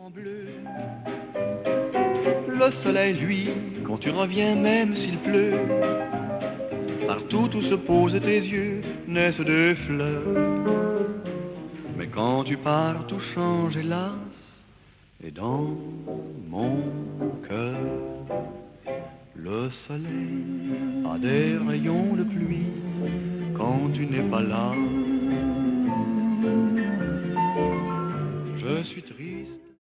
en bleu. Le soleil, lui, quand tu reviens, même s'il pleut, partout où se posent tes yeux naissent des fleurs. Mais quand tu pars, tout change, hélas, et dans mon cœur, le soleil a des rayons de pluie quand tu n'es pas là. Je suis triste.